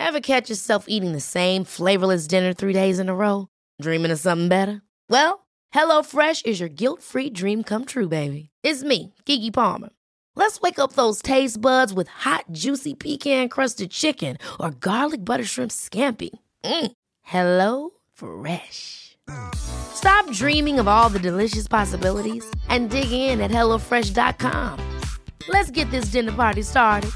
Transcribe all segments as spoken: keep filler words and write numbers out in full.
Ever catch yourself eating the same flavorless dinner three days in a row? Dreaming of something better? Well, HelloFresh is your guilt-free dream come true, baby. It's me, Keke Palmer. Let's wake up those taste buds with hot, juicy pecan-crusted chicken or garlic butter shrimp scampi. Mm. Hello Fresh. Stop dreaming of all the delicious possibilities and dig in at hello fresh dot com. Let's get this dinner party started.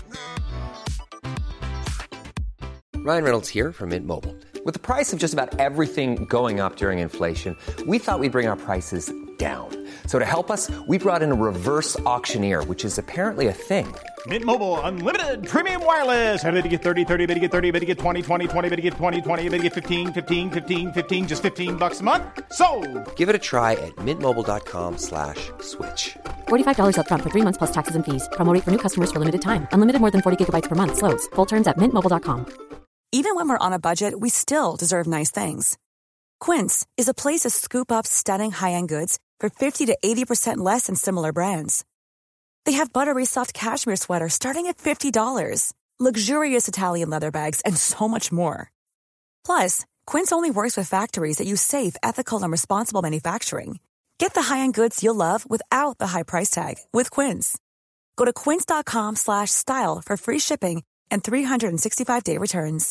Ryan Reynolds here from Mint Mobile. With the price of just about everything going up during inflation, we thought we'd bring our prices down. So to help us, we brought in a reverse auctioneer, which is apparently a thing. Mint Mobile Unlimited Premium Wireless. How to get thirty, thirty, how to get thirty, how to get twenty, twenty, twenty, how to get twenty, twenty, how to get fifteen, fifteen, fifteen, fifteen, just fifteen bucks a month? Sold! Give it a try at mintmobile.com slash switch. forty-five dollars up front for three months plus taxes and fees. Promo rate for new customers for limited time. Unlimited more than forty gigabytes per month. Slows full terms at mint mobile dot com. Even when we're on a budget, we still deserve nice things. Quince is a place to scoop up stunning high-end goods for fifty to eighty percent less than similar brands. They have buttery soft cashmere sweaters starting at fifty dollars, luxurious Italian leather bags, and so much more. Plus, Quince only works with factories that use safe, ethical, and responsible manufacturing. Get the high-end goods you'll love without the high price tag with Quince. Go to quince.com slash style for free shipping and three sixty-five day returns.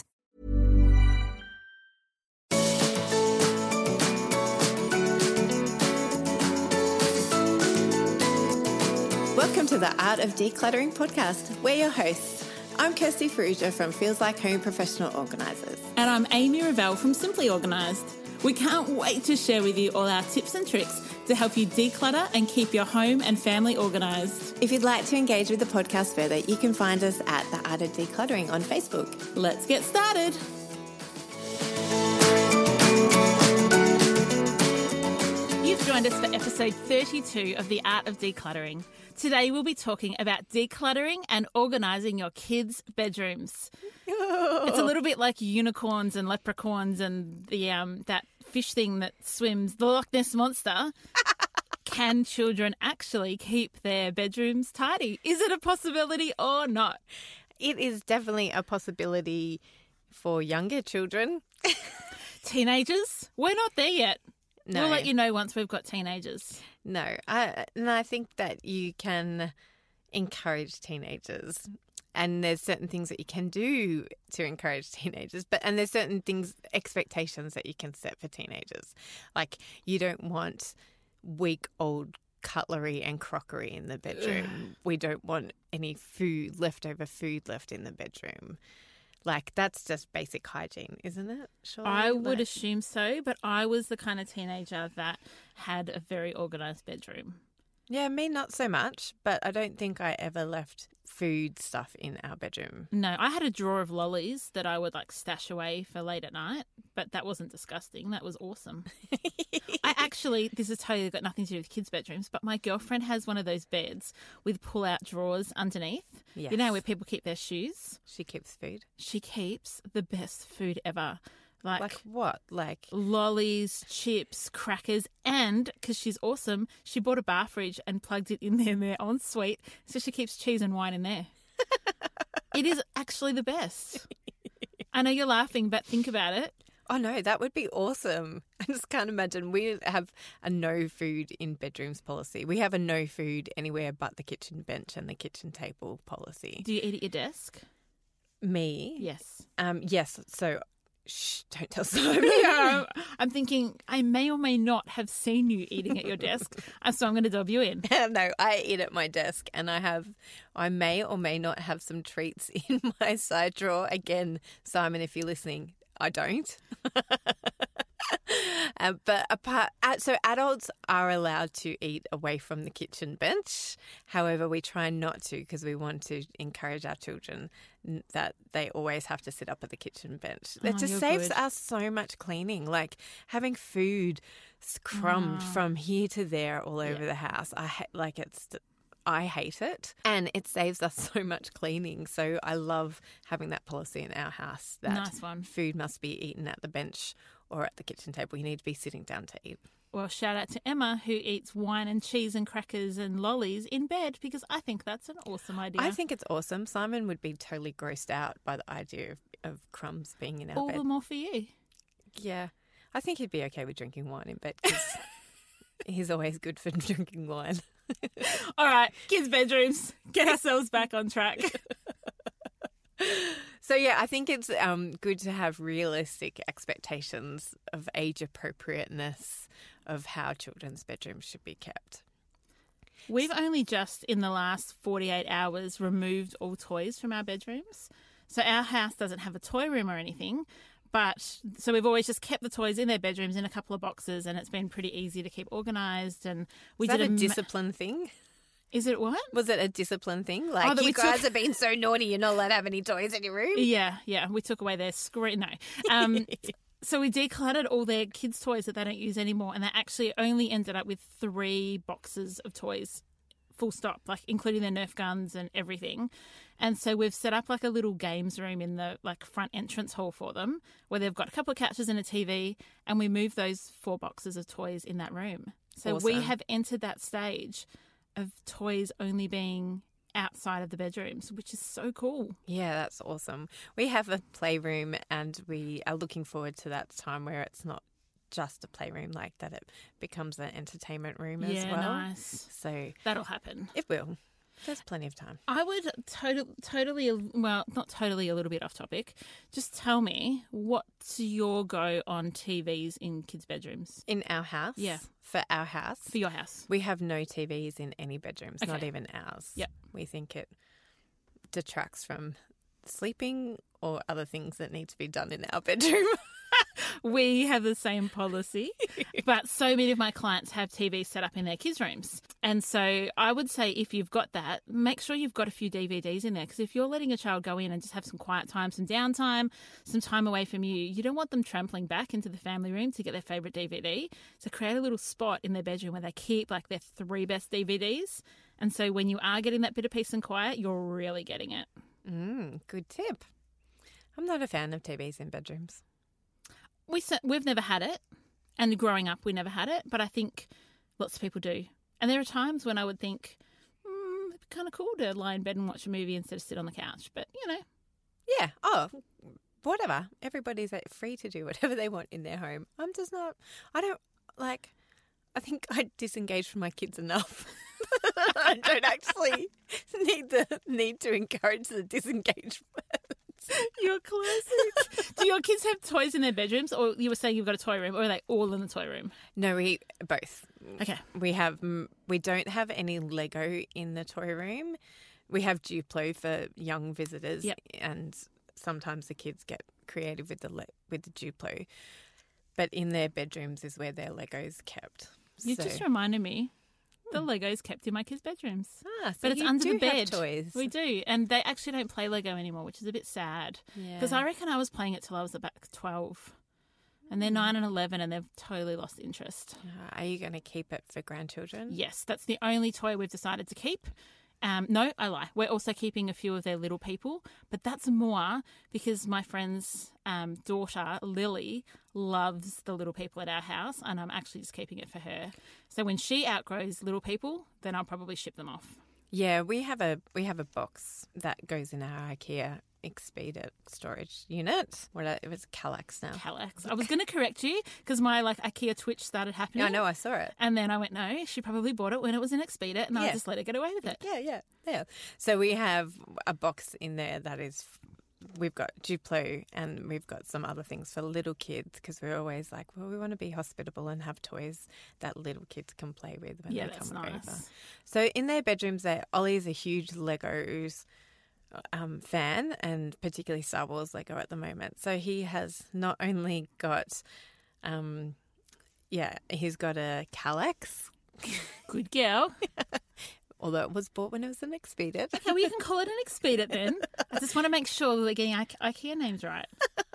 Welcome to the Art of Decluttering podcast. We're your hosts. I'm Kirsty Farrugia from Feels Like Home Professional Organisers. And I'm Amy Revell from Simply Organised. We can't wait to share with you all our tips and tricks to help you declutter and keep your home and family organised. If you'd like to engage with the podcast further, you can find us at The Art of Decluttering on Facebook. Let's get started. You've joined us for episode thirty-two of The Art of Decluttering. Today we'll be talking about decluttering and organising your kids' bedrooms. It's a little bit like unicorns and leprechauns and the um that fish thing that swims, the Loch Ness Monster. Can children actually keep their bedrooms tidy? Is it a possibility or not? It is definitely a possibility for younger children. Teenagers? We're not there yet. No. We'll let you know once we've got teenagers. No, I, and I think that you can encourage teenagers, and there's certain things that you can do to encourage teenagers, but and there's certain things, expectations that you can set for teenagers. Like you don't want week old cutlery and crockery in the bedroom. We don't want any food, leftover food left in the bedroom. Like, that's just basic hygiene, isn't it? Surely? I would like... assume so, but I was the kind of teenager that had a very organised bedroom. Yeah, me not so much, but I don't think I ever left food stuff in our bedroom. No, I had a drawer of lollies that I would like stash away for late at night, but that wasn't disgusting. That was awesome. I actually, this has totally got nothing to do with kids' bedrooms, but my girlfriend has one of those beds with pull-out drawers underneath. Yes. You know where people keep their shoes? She keeps food. She keeps the best food ever. Like, like what? Like lollies, chips, crackers, and because she's awesome, she bought a bar fridge and plugged it in there in their ensuite, so she keeps cheese and wine in there. It is actually the best. I know you're laughing, but think about it. Oh no, that would be awesome. I just can't imagine. We have a no food in bedrooms policy. We have a no food anywhere but the kitchen bench and the kitchen table policy. Do you eat at your desk? Me? Yes. Um. Yes. So. Shh, don't tell Simon. Yeah, I'm thinking I may or may not have seen you eating at your desk, so I'm going to dob you in. No, I eat at my desk, and I have, I may or may not have some treats in my side drawer. Again, Simon, if you're listening, I don't. uh, but apart, so adults are allowed to eat away from the kitchen bench. However, we try not to because we want to encourage our children that they always have to sit up at the kitchen bench. It oh, just saves good. us so much cleaning, like having food crumbed oh. from here to there all over yeah. the house. I ha- like it's. I hate it, and it saves us so much cleaning. So I love having that policy in our house that nice one. Food must be eaten at the bench or at the kitchen table. You need to be sitting down to eat. well, shout out to Emma, who eats wine and cheese and crackers and lollies in bed, because I think that's an awesome idea. I think it's awesome. Simon would be totally grossed out by the idea of, of crumbs being in our all bed. the more for you. Yeah. I think he'd be okay with drinking wine in bed because he's always good for drinking wine. All right, kids' bedrooms. Get ourselves back on track. So, yeah, I think it's um, good to have realistic expectations of age appropriateness of how children's bedrooms should be kept. We've only just, in the last forty-eight hours, removed all toys from our bedrooms. So our house doesn't have a toy room or anything. But so we've always just kept the toys in their bedrooms in a couple of boxes, and it's been pretty easy to keep organised. And we Is that did a ma- discipline thing? Is it what? Was it a discipline thing? Like, Oh, that you we guys took- have been so naughty, you're not allowed to have any toys in your room? Yeah, yeah. We took away their screen. No. Um, so we decluttered all their kids' toys that they don't use anymore, and they actually only ended up with three boxes of toys, full stop, like including their Nerf guns and everything. And so we've set up like a little games room in the like front entrance hall for them, where they've got a couple of couches and a T V, and we moved those four boxes of toys in that room. So we Awesome. have entered that stage of toys only being outside of the bedrooms, which is so cool. Yeah, that's awesome. We have a playroom, and we are looking forward to that time where it's not just a playroom, like that it becomes an entertainment room as Yeah, well. nice. So That'll happen. it will. There's plenty of time. I would to- totally, well, not totally, a little bit off topic. Just tell me, what's your go on T Vs in kids' bedrooms In our house, Yeah. for our house, for your house? we have no T Vs in any bedrooms, not Okay. even ours. Yep. We think it detracts from sleeping or other things that need to be done in our bedroom. We have the same policy, but so many of my clients have T Vs set up in their kids' rooms. And so I would say if you've got that, make sure you've got a few D V Ds in there, because if you're letting a child go in and just have some quiet time, some downtime, some time away from you, you don't want them trampling back into the family room to get their favourite D V D. So create a little spot in their bedroom where they keep like their three best D V Ds. And so when you are getting that bit of peace and quiet, you're really getting it. Mm, good tip. I'm not a fan of T Vs in bedrooms. We se- we've never had it, and growing up we never had it, but I think lots of people do. And there are times when I would think, mm, it'd be kind of cool to lie in bed and watch a movie instead of sit on the couch. But, you know, Yeah. Oh, whatever. Everybody's uh, free to do whatever they want in their home. I'm just not, I don't, like, I think I disengage from my kids enough. I don't actually need the need to encourage the disengagement. you're classic. Do your kids have toys in their bedrooms, or you were saying you've got a toy room, or are they all in the toy room? No, we both. Okay. We have. mm, We don't have any Lego in the toy room. We have Duplo for young visitors, Yep. and sometimes the kids get creative with the le- with the Duplo. But in their bedrooms is where their Lego's kept. You So- just reminded me. The Lego's kept in my kids' bedrooms. Ah, so But it's you under do the have bed. toys. We do. And they actually don't play Lego anymore, which is a bit sad. Because Yeah. I reckon I was playing it till I was about twelve. And they're nine and eleven, and they've totally lost interest. Ah, Are you going to keep it for grandchildren? Yes, that's the only toy we've decided to keep. Um, no, I lie. We're also keeping a few of their little people, but that's more because my friend's um, daughter, Lily, loves the little people at our house, and I'm actually just keeping it for her. So when she outgrows little people, then I'll probably ship them off. Yeah, we have a we have a box that goes in our IKEA Expedit storage unit. What a- it was Kallax now. Kallax. I was going to correct you because my like IKEA twitch started happening. Yeah, I know, I saw it. And then I went, no, she probably bought it when it was in Expedit, and I Yeah. just let her get away with it. Yeah, yeah, yeah. So we have a box in there that is, we've got Duplo and we've got some other things for little kids because we're always like, well, we want to be hospitable and have toys that little kids can play with when Yeah, they that's come nice. over. So in their bedrooms, they Ollie's a huge Legos um, fan, and particularly Star Wars Lego at the moment. So he has not only got, um, yeah, he's got a Kallax, Good girl. although it was bought when it was an Expedit. Okay, well, you can call it an Expedit then. I just want to make sure that we're getting I- IKEA names right.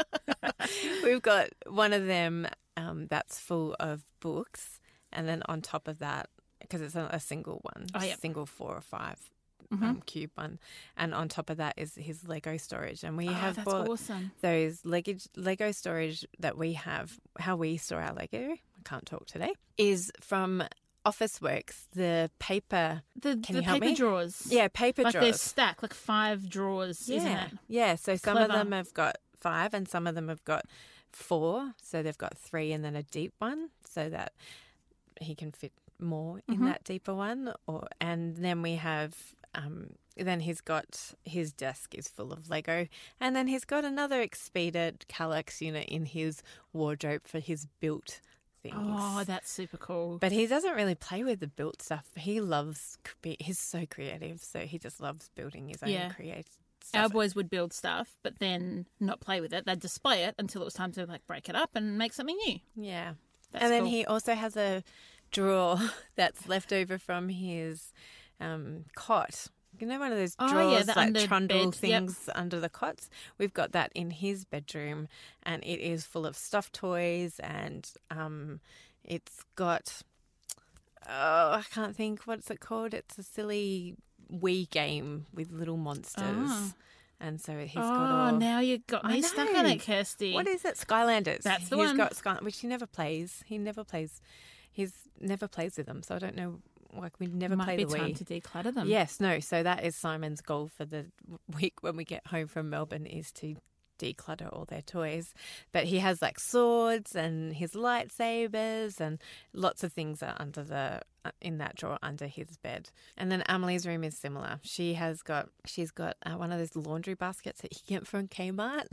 We've got one of them um, that's full of books, and then on top of that, because it's a, a single one, Oh, yep. single four or five Mm-hmm. um, cube one, and on top of that is his Lego storage, and we Oh, have that's bought awesome. those Lego Lego storage that we have. How we store our Lego, I can't talk today, is from Officeworks, the paper. The, Can the you help paper me? drawers. Yeah, paper like drawers. they're stacked, like five drawers, yeah. isn't it? Yeah, so some of Clever. them have got five and some of them have got four. So they've got three and then a deep one so that he can fit more in Mm-hmm. that deeper one. Or And then we have, um, then he's got, his desk is full of Lego. And then he's got another Expedit Kallax unit in his wardrobe for his built things. Oh, that's super cool. But he doesn't really play with the built stuff. He loves, he's so creative, so he just loves building his own Yeah. creative Our stuff. boys would build stuff, but then not play with it. They'd display it until it was time to like break it up and make something new. Yeah. That's and then cool. he also has a drawer that's left over from his um, cot. You know, one of those Oh, yeah, drawers, the like under trundle bed, yep. things under the cots. We've got that in his bedroom, and it is full of stuffed toys, and um, it's got, oh, I can't think, what's it called? It's a silly Wii game with little monsters. Oh. And so he's oh, got all... now you got I me stuck on know. it, Kirsty. What is it? Skylanders. That's the He's one. got Sky, which he never plays. He never plays. He's never plays with them, so I don't know. Like we never Might play be the time Wii. to declutter them. Yes, no. So that is Simon's goal for the week when we get home from Melbourne is to declutter all their toys. But he has like swords and his lightsabers and lots of things are under the in that drawer under his bed. And then Amelie's room is similar. She has got she's got uh, one of those laundry baskets that you get from Kmart.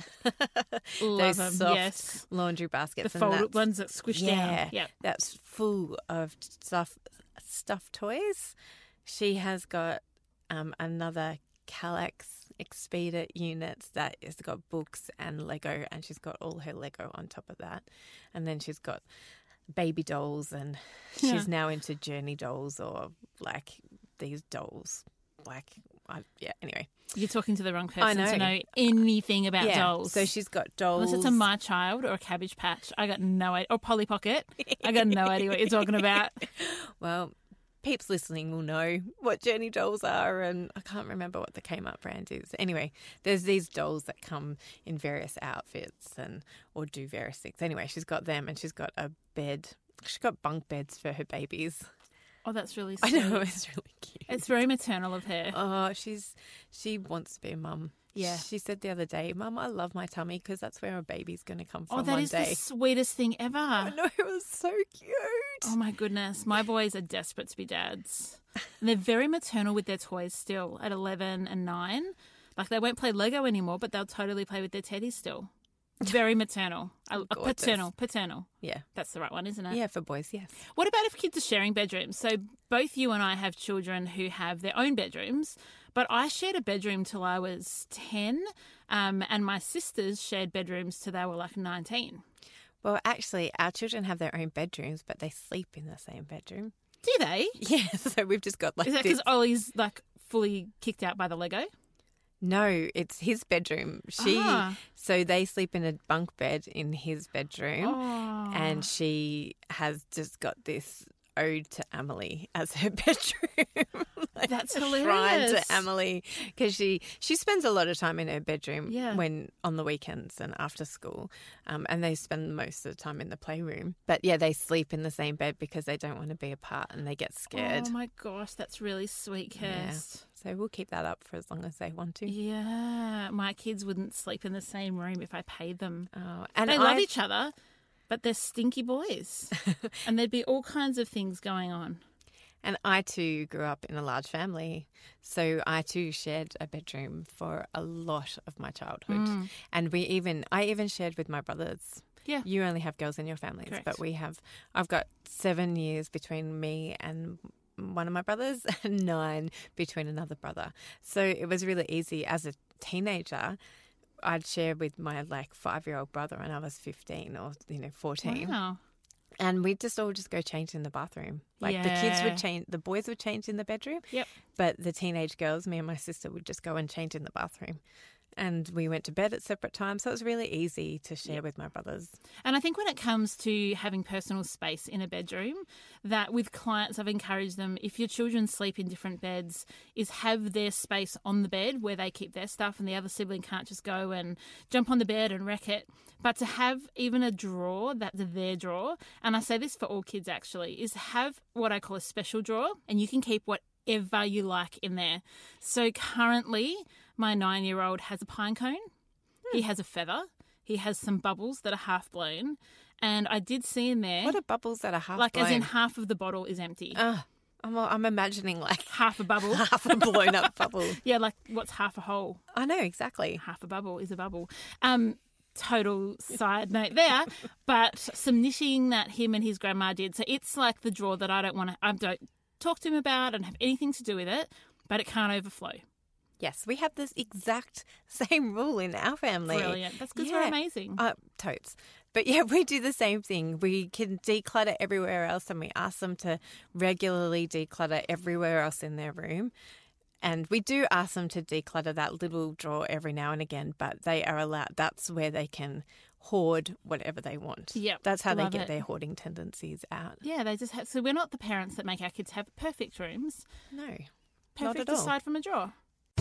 Love those them, soft yes. laundry baskets. The and folded that's- ones that squish yeah, down. Yep. that's full of stuff, stuffed toys. She has got um, another Kallax Expedit unit that has got books and Lego, and she's got all her Lego on top of that. And then she's got baby dolls, and Yeah. she's now into Journey dolls or like these dolls. Like, I, yeah, anyway. You're talking to the wrong person I know. to know anything about yeah, dolls. so she's got dolls. Unless it's a My Child or a Cabbage Patch. I got no idea. Or Polly Pocket. I got no idea what you're talking about. Well, peeps listening will know what Journey dolls are, and I can't remember what the Kmart brand is. Anyway, there's these dolls that come in various outfits and or do various things. Anyway, she's got them, and she's got a bed. She's got bunk beds for her babies. Oh, that's really I sweet. know, it's really cute. It's very maternal of her. Oh, she's she wants to be a mum. Yeah. She said the other day, Mum, I love my tummy because that's where a baby's going to come from Oh, that one is day. the sweetest thing ever. I know, it was so cute. Oh, my goodness. My boys are desperate to be dads. And they're very maternal with their toys still at eleven and nine. Like, they won't play Lego anymore, but they'll totally play with their teddies still. Very maternal. Uh, Gorgeous. paternal. Paternal. Yeah. That's the right one, isn't it? Yeah, for boys, yes. What about if kids are sharing bedrooms? So both you and I have children who have their own bedrooms, but I shared a bedroom till I was ten, um, and my sisters shared bedrooms till they were like nineteen. Well, actually, our children have their own bedrooms, but they sleep in the same bedroom. Do they? Yeah, so we've just got like Is that this. because Ollie's like fully kicked out by the Lego? No, it's his bedroom. She Ah. so they sleep in a bunk bed in his bedroom, Oh. and she has just got this ode to Amelie as her bedroom. Like That's a Shrine hilarious. to Amelie, because she she spends a lot of time in her bedroom Yeah. when on the weekends and after school, um, and they spend most of the time in the playroom. But yeah, they sleep in the same bed because they don't want to be apart and they get scared. Oh my gosh, that's really sweet, Yeah. Kirst. So we'll keep that up for as long as they want to. Yeah. My kids wouldn't sleep in the same room if I paid them. Oh, and They love I've- each other, but they're stinky boys. And there'd be all kinds of things going on. And I too grew up in a large family, so I too shared a bedroom for a lot of my childhood. And we even, I even shared with my brothers. Yeah. You only have girls in your families, Correct. but we have, I've got seven years between me and one of my brothers and nine between another brother. So it was really easy as a teenager. I'd share with my like five-year-old brother when I was fifteen or, you know, fourteen. Wow. And we'd just all just go change in the bathroom. Like the kids Yeah. would change, the boys would change in the bedroom. Yep. But the teenage girls, me and my sister, would just go and change in the bathroom. and we went to bed at separate times. So it was really easy to share with my brothers. And I think when it comes to having personal space in a bedroom, that with clients I've encouraged them, if your children sleep in different beds, is have their space on the bed where they keep their stuff and the other sibling can't just go and jump on the bed and wreck it. But to have even a drawer that's their drawer, and I say this for all kids actually, is have what I call a special drawer, and you can keep whatever you like in there. So currently my nine-year-old has a pine cone. Hmm. He has a feather. He has some bubbles that are half blown. And I did see in there... What are bubbles that are half like blown? Like as in half of the bottle is empty. Uh, I'm, I'm imagining like... Half a bubble. Half a blown up bubble. Yeah, like what's half a hole? I know, exactly. Half a bubble is a bubble. Um, total side note there. But some knitting that him and his grandma did. So it's like the drawer that I don't want to... I don't talk to him about and have anything to do with it, but it can't overflow. Yes, we have this exact same rule in our family. Brilliant. That's because yeah. we're amazing. Uh, totes. But yeah, we do the same thing. We can declutter everywhere else, and we ask them to regularly declutter everywhere else in their room. And we do ask them to declutter that little drawer every now and again, but they are allowed. That's where they can hoard whatever they want. Yep, That's how they love get it. their hoarding tendencies out. Yeah, they just have. So we're not the parents that make our kids have perfect rooms. No, perfect not at all. aside from a drawer.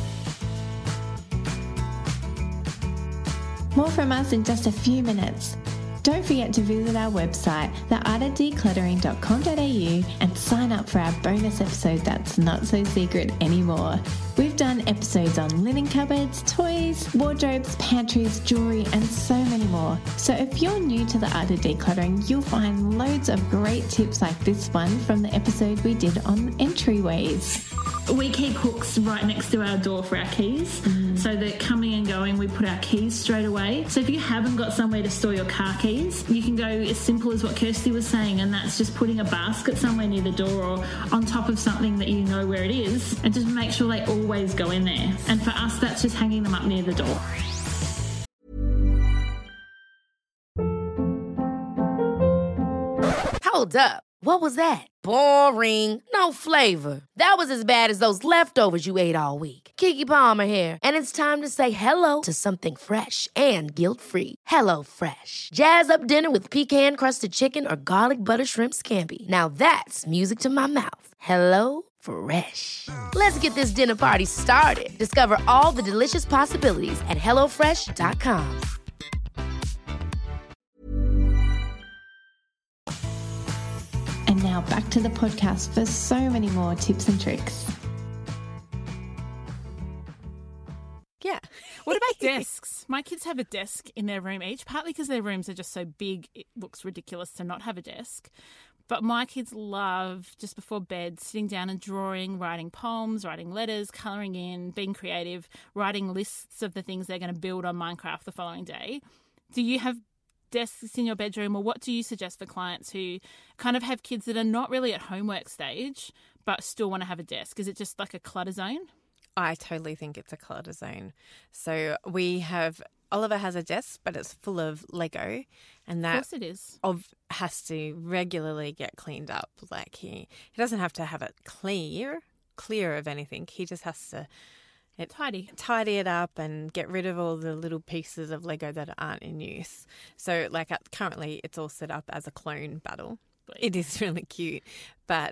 More from us in just a few minutes. Don't forget to visit our website, the art of decluttering dot com dot a u, and sign up for our bonus episode that's not so secret anymore. We've done episodes on linen cupboards, toys, wardrobes, pantries, jewellery, and so many more. So if you're new to the art of decluttering, you'll find loads of great tips like this one from the episode we did on entryways. We keep hooks right next to our door for our keys, mm. so that coming and going, we put our keys straight away. So if you haven't got somewhere to store your car keys, you can go as simple as what Kirsty was saying, and that's just putting a basket somewhere near the door or on top of something that you know where it is, and just make sure they always go in there. And for us, that's just hanging them up near the door. Hold up. What was that? Boring. No flavor. That was as bad as those leftovers you ate all week. Keke Palmer here, and it's time to say hello to something fresh and guilt-free. Hello Fresh. Jazz up dinner with pecan-crusted chicken or garlic butter shrimp scampi. Now that's music to my mouth. Hello Fresh. Let's get this dinner party started. Discover all the delicious possibilities at hello fresh dot com. And now back to the podcast for so many more tips and tricks. Yeah. What about desks? My kids have a desk in their room each, partly because their rooms are just so big, it looks ridiculous to not have a desk. But my kids love, just before bed, sitting down and drawing, writing poems, writing letters, colouring in, being creative, writing lists of the things they're going to build on Minecraft the following day. Do you have desks in your bedroom, or what do you suggest for clients who kind of have kids that are not really at homework stage but still want to have a desk? Is it just like a clutter zone? I totally think it's a clutter zone. So we have, Oliver has a desk, but it's full of Lego, and that of course it is. Of, has to regularly get cleaned up. Like he, he doesn't have to have it clear, clear of anything. He just has to It, tidy. tidy it up and get rid of all the little pieces of Lego that aren't in use. So like at, currently it's all set up as a clone battle. It is really cute. But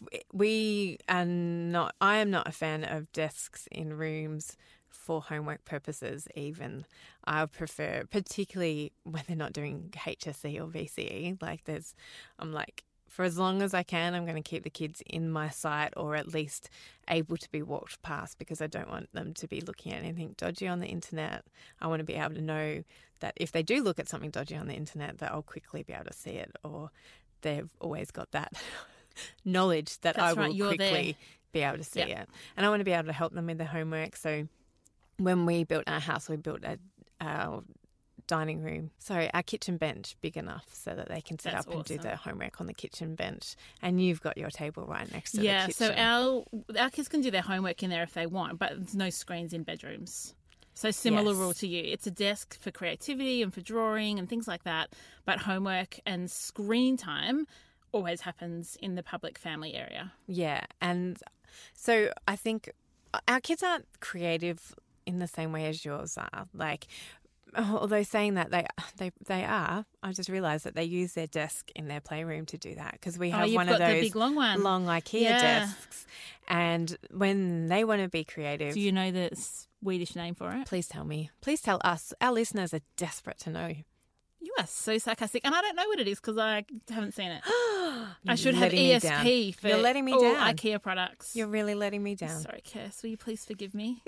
we are not, I am not a fan of desks in rooms for homework purposes even. I prefer, particularly when they're not doing H S C or V C E, like there's, I'm like, for as long as I can, I'm going to keep the kids in my sight or at least able to be walked past, because I don't want them to be looking at anything dodgy on the internet. I want to be able to know that if they do look at something dodgy on the internet, that I'll quickly be able to see it, or they've always got that knowledge that That's I will right, you're quickly there. be able to see Yeah. it. And I want to be able to help them with their homework. So when we built our house, we built a, our dining room, sorry, our kitchen bench big enough so that they can sit That's up and do awesome. their homework on the kitchen bench. And you've got your table right next to Yeah, the kitchen. so our our kids can do their homework in there if they want, but there's no screens in bedrooms. So similar Yes. rule to you. It's a desk for creativity and for drawing and things like that, but homework and screen time always happens in the public family area. Yeah, and so I think our kids aren't creative in the same way as yours are. Like, although saying that they they they are, I just realised that they use their desk in their playroom to do that because we Oh, have you've one got of the those big long one. long IKEA Yeah. desks. And when they want to be creative, Do you know the Swedish name for it? please tell me. Please tell us. Our listeners are desperate to know. You are so sarcastic, and I don't know what it is because I haven't seen it. I should have letting me E S P down. for You're letting me all down. IKEA products. You're really letting me down. Sorry, Kirst, will you please forgive me?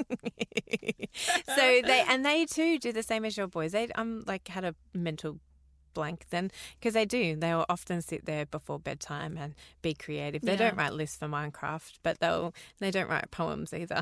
So they and they too do the same as your boys. They um like had a mental blank then because they do. They'll often sit there before bedtime and be creative. They Yeah. don't write lists for Minecraft, but they'll they don't write poems either.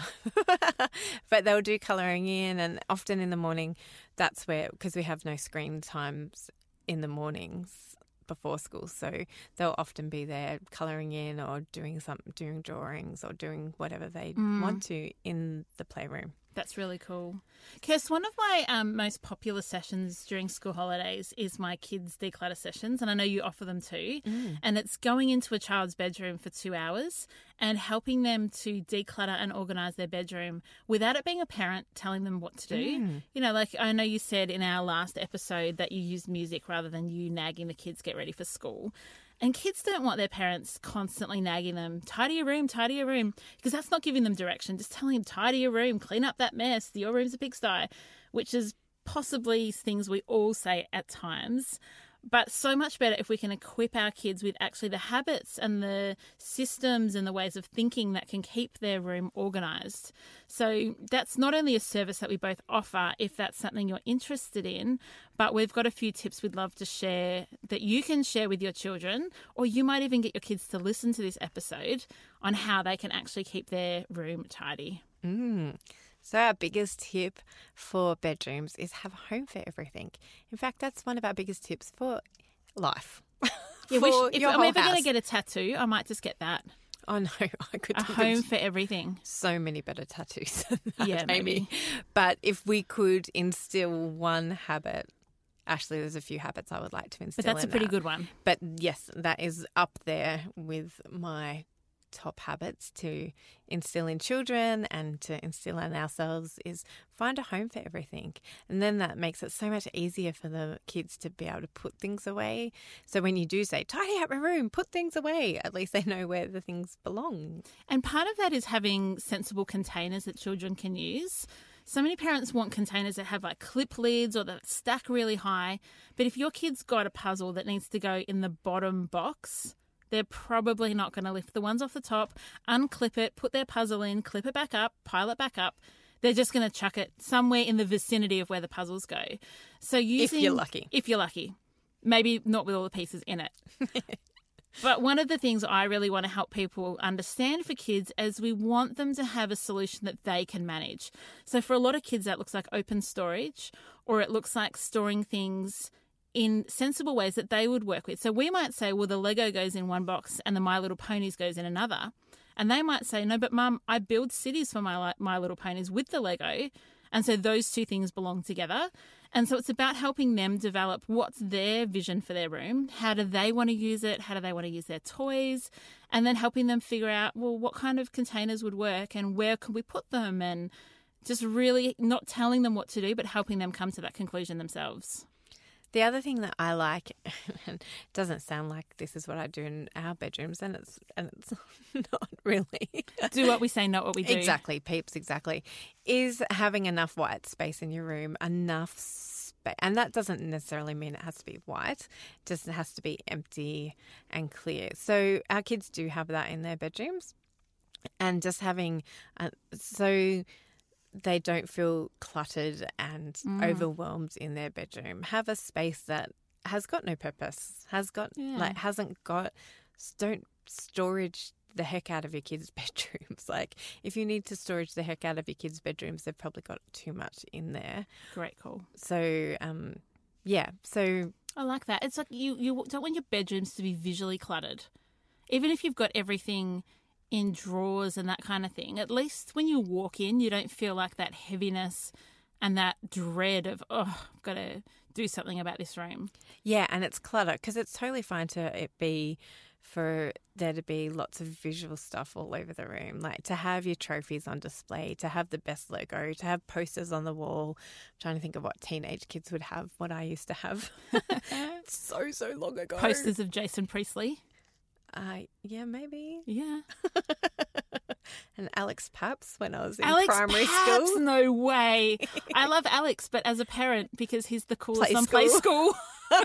But they'll do colouring in, and often in the morning. That's where because we have no screen times in the mornings before school, so they'll often be there colouring in or doing some doing drawings or doing whatever they Mm. want to in the playroom. That's really cool. Kirst, one of my um, most popular sessions during school holidays is my kids' declutter sessions, and I know you offer them too. Mm. And it's going into a child's bedroom for two hours and helping them to declutter and organise their bedroom without it being a parent telling them what to do. Mm. You know, like I know you said in our last episode that you use music rather than you nagging the kids get ready for school. And kids don't want their parents constantly nagging them, tidy your room, tidy your room, because that's not giving them direction. Just telling them, tidy your room, clean up that mess, your room's a pigsty, which is possibly things we all say at times. But so much better if we can equip our kids with actually the habits and the systems and the ways of thinking that can keep their room organised. So that's not only a service that we both offer if that's something you're interested in, but we've got a few tips we'd love to share that you can share with your children, or you might even get your kids to listen to this episode on how they can actually keep their room tidy. Mm. So our biggest tip for bedrooms is have a home for everything. In fact, that's one of our biggest tips for life. Yeah, for we should, if your I'm whole ever going house. to get a tattoo, I might just get that. Oh no, I could A think home of for everything. so many better tattoos than that, Yeah, Amy. maybe. But if we could instill one habit, actually, there's a few habits I would like to instill. But that's a in pretty that. good one. But yes, that is up there with my top habits to instill in children and to instill in ourselves is find a home for everything. And then that makes it so much easier for the kids to be able to put things away. So when you do say, tidy up my room, put things away, at least they know where the things belong. And part of that is having sensible containers that children can use. So many parents want containers that have like clip lids or that stack really high. But if your kid's got a puzzle that needs to go in the bottom box, they're probably not going to lift the ones off the top, unclip it, put their puzzle in, clip it back up, pile it back up. They're just going to chuck it somewhere in the vicinity of where the puzzles go. So using, If you're lucky. If you're lucky. Maybe not with all the pieces in it. But one of the things I really want to help people understand for kids is we want them to have a solution that they can manage. So for a lot of kids, that looks like open storage, or it looks like storing things in sensible ways that they would work with. So we might say, well, the Lego goes in one box and the My Little Ponies goes in another. And they might say, no, but Mum, I build cities for my My Little Ponies with the Lego. And so those two things belong together. And so it's about helping them develop what's their vision for their room. How do they want to use it? How do they want to use their toys? And then helping them figure out, well, what kind of containers would work and where can we put them? And just really not telling them what to do, but helping them come to that conclusion themselves. The other thing that I like, and it doesn't sound like this is what I do in our bedrooms, and it's and it's not really. Do what we say, not what we do. Exactly, peeps, exactly. Is having enough white space in your room, enough space. And that doesn't necessarily mean it has to be white. It just has to be empty and clear. So our kids do have that in their bedrooms. And just having, uh, so they don't feel cluttered and Mm. overwhelmed in their bedroom. Have a space that has got no purpose, has got, Yeah. like, hasn't got, don't storage the heck out of your kids' bedrooms. Like, if you need to storage the heck out of your kids' bedrooms, they've probably got too much in there. Great call. So, um, yeah, so I like that. It's like you, you don't want your bedrooms to be visually cluttered. Even if you've got everything in drawers and that kind of thing, at least when you walk in, you don't feel like that heaviness and that dread of, oh, I've got to do something about this room. yeah, and it's clutter because it's totally fine to it be for there to be lots of visual stuff all over the room, like to have your trophies on display, to have the best Lego, to have posters on the wall. I'm trying to think of what teenage kids would have, what I used to have so, so long ago. Posters of Jason Priestley. Uh, yeah, maybe. Yeah. And Alex Paps when I was in Alex primary Paps, school. No way. I love Alex, but as a parent, because he's the coolest Play on Play School. School.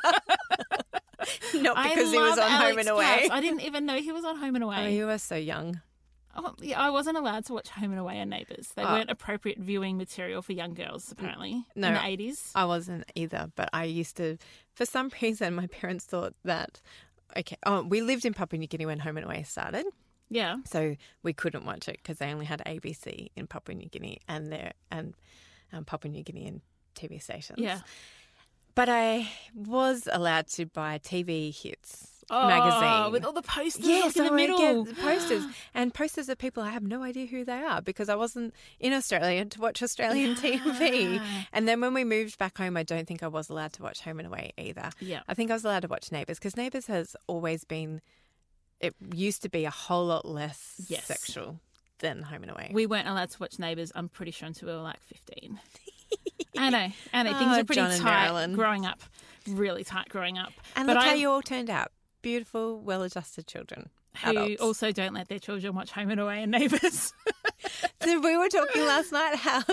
Not I because he was love on Home Alex and Away. Paps. I didn't even know he was on Home and Away. Oh, you were so young. Oh, yeah, I wasn't allowed to watch Home and Away and Neighbours. They Oh. weren't appropriate viewing material for young girls, apparently, No, in the eighties. I wasn't either, but I used to, for some reason, my parents thought that, okay, oh, we lived in Papua New Guinea when Home and Away started. Yeah. So we couldn't watch it because they only had A B C in Papua New Guinea and their and um, Papua New Guinean T V stations. Yeah. But I was allowed to buy T V Hits Oh, magazine with all the posters yes, like in the I would get middle. the posters and posters of people I have no idea who they are because I wasn't in Australia to watch Australian T V. And then when we moved back home, I don't think I was allowed to watch Home and Away either. Yeah. I think I was allowed to watch Neighbours because Neighbours has always been. It used to be a whole lot less Yes. sexual than Home and Away. We weren't allowed to watch Neighbours, I'm pretty sure, until we were like fifteen. I know. I know. Things Oh, are pretty John and tight Marilyn. growing up. Really tight growing up. and but look I, how you all turned out. Beautiful, well-adjusted children. who Adults. also don't let their children watch Home and Away and Neighbours. So we were talking last night how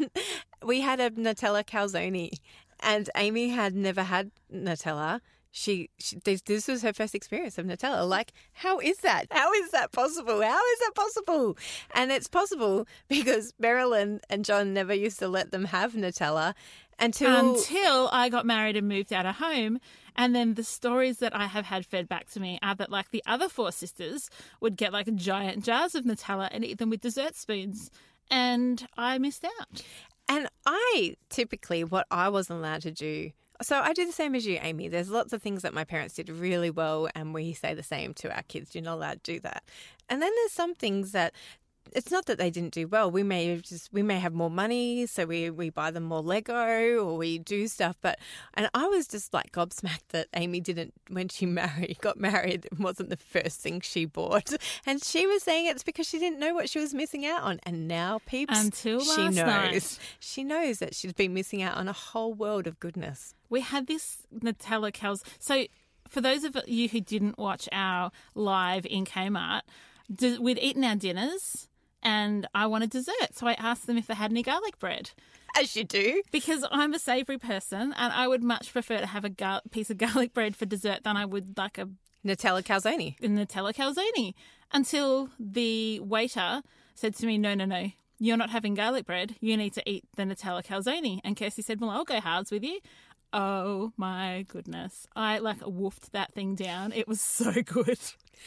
we had a Nutella calzone and Amy had never had Nutella. She, she this, this was her first experience of Nutella. Like, how is that? How is that possible? How is that possible? And it's possible because Marilyn and John never used to let them have Nutella until... Until I got married and moved out of home. And then the stories that I have had fed back to me are that, like, the other four sisters would get, like, giant jars of Nutella and eat them with dessert spoons. And I missed out. And I typically, what I wasn't allowed to do, so I do the same as you, Amy. There's lots of things that my parents did really well, and we say the same to our kids. You're not allowed to do that. And then there's some things that it's not that they didn't do well. We may have just we may have more money, so we, we buy them more Lego or we do stuff. But and I was just like gobsmacked that Amy didn't when she married got married. It wasn't the first thing she bought, and she was saying it's because she didn't know what she was missing out on. And now, peeps, Until she last knows. night. She knows that she's been missing out on a whole world of goodness. We had this Nutella Cals. So for those of you who didn't watch our live in Kmart, d- we'd eaten our dinners and I wanted dessert. So I asked them if they had any garlic bread. As you do. Because I'm a savoury person and I would much prefer to have a gar- piece of garlic bread for dessert than I would like a Nutella calzone. Nutella calzone. Until the waiter said to me, no, no, no, you're not having garlic bread. You need to eat the Nutella calzone. And Kirsty said, well, I'll go halves with you. Oh, my goodness. I, like, woofed that thing down. It was so good.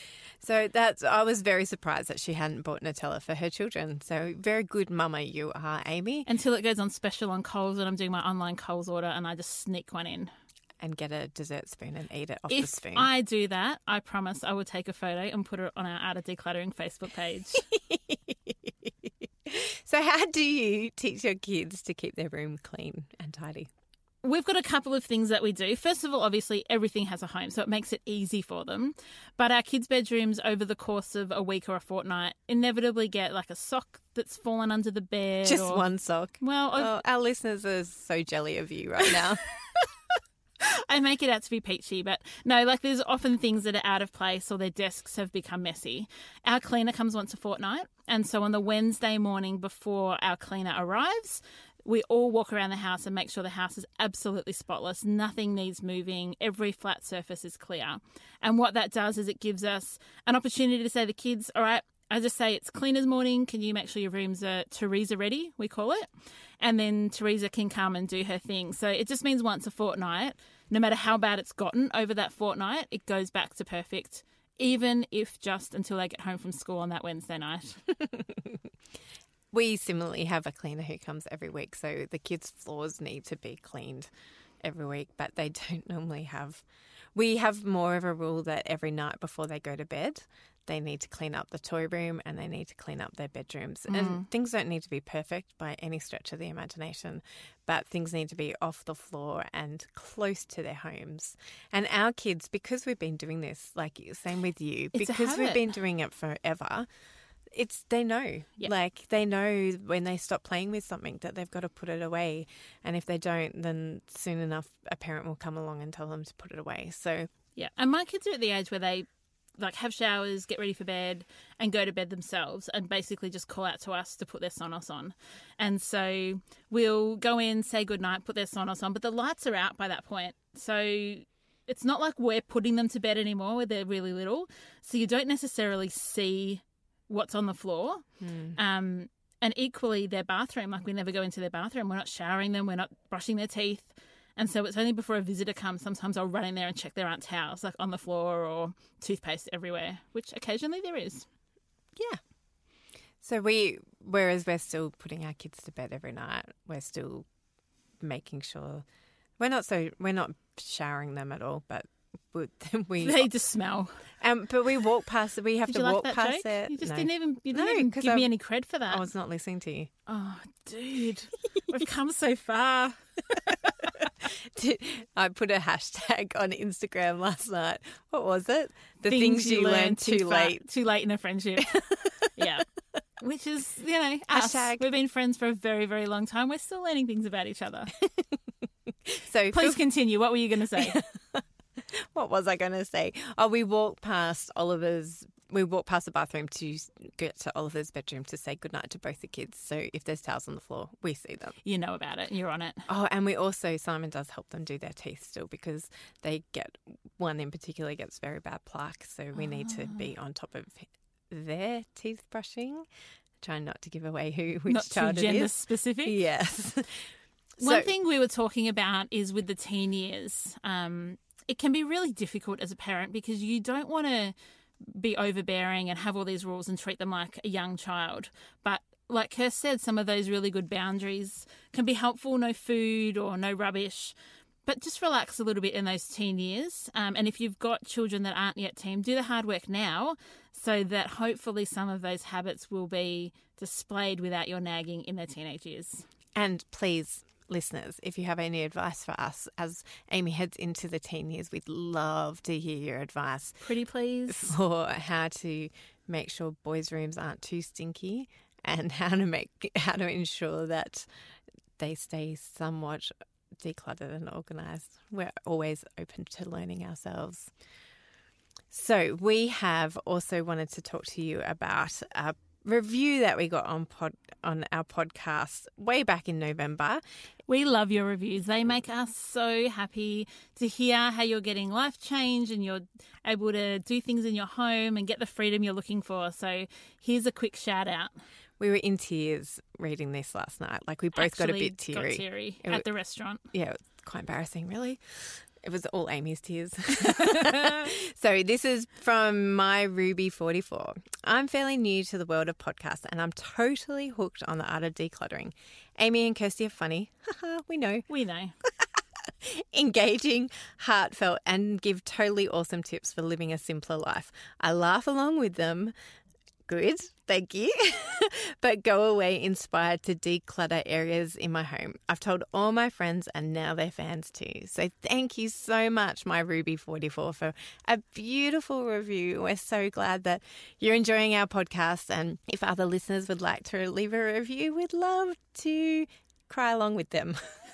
So that's I was very surprised that she hadn't bought Nutella for her children. So very good mama you are, Amy. Until it goes on special on Coles and I'm doing my online Coles order and I just sneak one in. And get a dessert spoon and eat it off If the spoon. I do that, I promise I will take a photo and put it on our Art of Decluttering Facebook page. So how do you teach your kids to keep their room clean and tidy? We've got a couple of things that we do. First of all, obviously, everything has a home, so it makes it easy for them. But our kids' bedrooms, over the course of a week or a fortnight, inevitably get like a sock that's fallen under the bed. Just or, one sock. Well, oh, our listeners are so jelly of you right now. I make it out to be peachy, but no, like there's often things that are out of place or their desks have become messy. Our cleaner comes once a fortnight, and so on the Wednesday morning before our cleaner arrives, we all walk around the house and make sure the house is absolutely spotless. Nothing needs moving. Every flat surface is clear. And what that does is it gives us an opportunity to say to the kids, all right, I just say it's cleaner's morning. Can you make sure your rooms are Teresa ready, we call it? And then Teresa can come and do her thing. So it just means once a fortnight, no matter how bad it's gotten over that fortnight, it goes back to perfect, even if just until they get home from school on that Wednesday night. We similarly have a cleaner who comes every week, so the kids' floors need to be cleaned every week, but they don't normally have we have more of a rule that every night before they go to bed, they need to clean up the toy room and they need to clean up their bedrooms. Mm. And things don't need to be perfect by any stretch of the imagination, but things need to be off the floor and close to their homes. And our kids, because we've been doing this, like same with you, It's a because we've habit. been doing it forever, it's they know. Yep. Like they know when they stop playing with something that they've got to put it away. And if they don't, then soon enough a parent will come along and tell them to put it away. So Yeah, and my kids are at the age where they like have showers, get ready for bed, and go to bed themselves, and basically just call out to us to put their Sonos on. And so we'll go in, say goodnight, put their Sonos on, but the lights are out by that point. So it's not like we're putting them to bed anymore where they're really little. So you don't necessarily see what's on the floor. Mm. Um, and equally their bathroom, like we never go into their bathroom. We're not showering them. We're not brushing their teeth. And so it's only before a visitor comes, sometimes I'll run in there and check their aunt's towels, like on the floor or toothpaste everywhere, which occasionally there is. yeah. So we, whereas we're still putting our kids to bed every night, we're still making sure we're not so we're not showering them at all, but we, we They just smell. um, but we walk past. We have Did to you like walk that past joke? it. You just No. didn't even, you didn't No, even 'cause give me I- any cred for that. I was not listening to you. Oh, dude. We've come so far. I put a hashtag on Instagram last night. What was it? The Things, things, you learn too far- late. Too late in a friendship. Yeah. Which is, you know, us. Hashtag- We've been friends for a very, very long time. We're still learning things about each other. So Please continue. What were you going to say? what was I going to say? Oh, we walked past Oliver's. We walked past the bathroom to get to Oliver's bedroom to say goodnight to both the kids. So if there's towels on the floor, we see them. You know about it. You're on it. Oh, and we also, Simon does help them do their teeth still because they get, one in particular gets very bad plaque. So we need to be on top of their teeth brushing. Trying not to give away who which Not too child it gender is. specific. Yes. One So- thing we were talking about is with the teen years, um, it can be really difficult as a parent because you don't want to be overbearing and have all these rules and treat them like a young child. But like Kirst said, some of those really good boundaries can be helpful. No food or no rubbish. But just relax a little bit in those teen years. Um, and if you've got children that aren't yet teen, do the hard work now so that hopefully some of those habits will be displayed without your nagging in their teenage years. And please, listeners, if you have any advice for us as Amy heads into the teen years, we'd love to hear your advice Pretty please. for how to make sure boys' rooms aren't too stinky and how to make how to ensure that they stay somewhat decluttered and organised. We're always open to learning ourselves. So we have also wanted to talk to you about a review that we got on pod on our podcast way back in November. We love your reviews. They make us so happy to hear how you're getting life change and you're able to do things in your home and get the freedom you're looking for. So here's a quick shout out. We were in tears reading this last night. Like we both got a Actually bit teary. Got teary It at wa- the restaurant. Yeah, it was quite embarrassing, really. It was all Amy's tears. So this is from my Ruby forty-four. I'm fairly new to the world of podcasts and I'm totally hooked on the art of decluttering. Amy and Kirsty are funny. Haha, we know. We know. Engaging, heartfelt, and give totally awesome tips for living a simpler life. I laugh along with them. Good, thank you. But go away inspired to declutter areas in my home. I've told all my friends and now they're fans too. So thank you so much, my Ruby forty-four, for a beautiful review. We're so glad that you're enjoying our podcast. And if other listeners would like to leave a review, we'd love to cry along with them.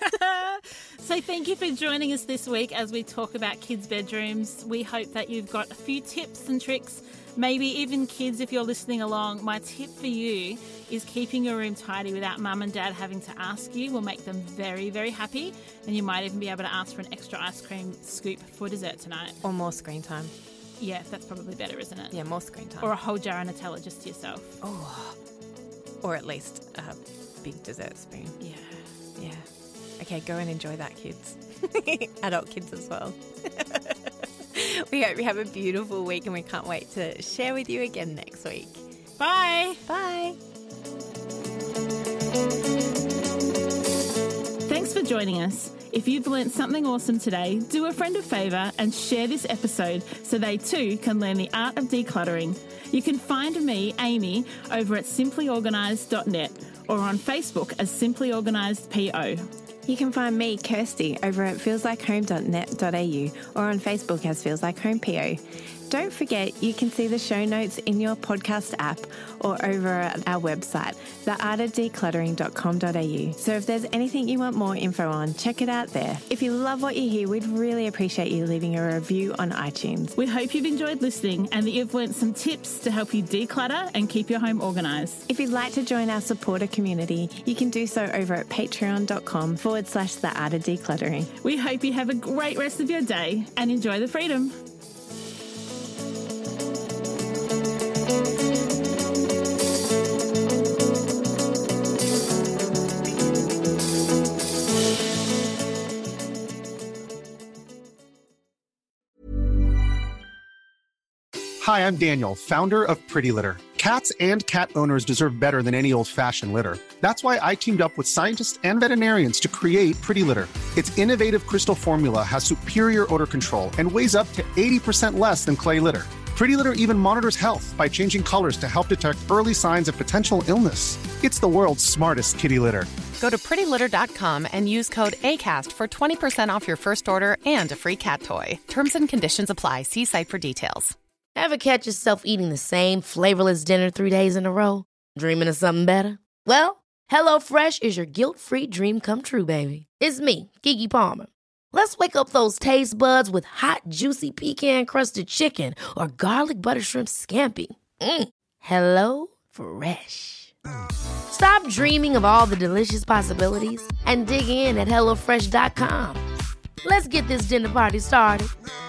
So thank you for joining us this week as we talk about kids' bedrooms. We hope that you've got a few tips and tricks, maybe even kids if you're listening along. My tip for you is keeping your room tidy without mum and dad having to ask you will make them very, very happy. And you might even be able to ask for an extra ice cream scoop for dessert tonight. Or more screen time. Yeah, that's probably better, isn't it? Yeah, more screen time. Or a whole jar of Nutella just to yourself. Oh, or at least a big dessert spoon. Yeah. Yeah. Okay, go and enjoy that, kids. Adult kids as well. We hope you have a beautiful week and we can't wait to share with you again next week. Bye. Bye. Thanks for joining us. If you've learnt something awesome today, do a friend a favour and share this episode so they too can learn the art of decluttering. You can find me, Amy, over at simply organised dot net or on Facebook as Simply Organised P O. You can find me, Kirsty, over at feels like home dot net dot a u or on Facebook as Feels Like Home P O. Don't forget, you can see the show notes in your podcast app or over at our website, the art of decluttering dot com dot a u. So if there's anything you want more info on, check it out there. If you love what you hear, we'd really appreciate you leaving a review on iTunes. We hope you've enjoyed listening and that you've learnt some tips to help you declutter and keep your home organised. If you'd like to join our supporter community, you can do so over at patreon.com forward slash the art of decluttering. We hope you have a great rest of your day and enjoy the freedom. Hi, I'm Daniel, founder of Pretty Litter. Cats and cat owners deserve better than any old-fashioned litter. That's why I teamed up with scientists and veterinarians to create Pretty Litter. Its innovative crystal formula has superior odor control and weighs up to eighty percent less than clay litter. Pretty Litter even monitors health by changing colors to help detect early signs of potential illness. It's the world's smartest kitty litter. Go to pretty litter dot com and use code ACAST for twenty percent off your first order and a free cat toy. Terms and conditions apply. See site for details. Ever catch yourself eating the same flavorless dinner three days in a row? Dreaming of something better? Well, HelloFresh is your guilt-free dream come true, baby. It's me, Keke Palmer. Let's wake up those taste buds with hot, juicy pecan-crusted chicken or garlic butter shrimp scampi. Mm. Hello Fresh. Stop dreaming of all the delicious possibilities and dig in at hello fresh dot com. Let's get this dinner party started.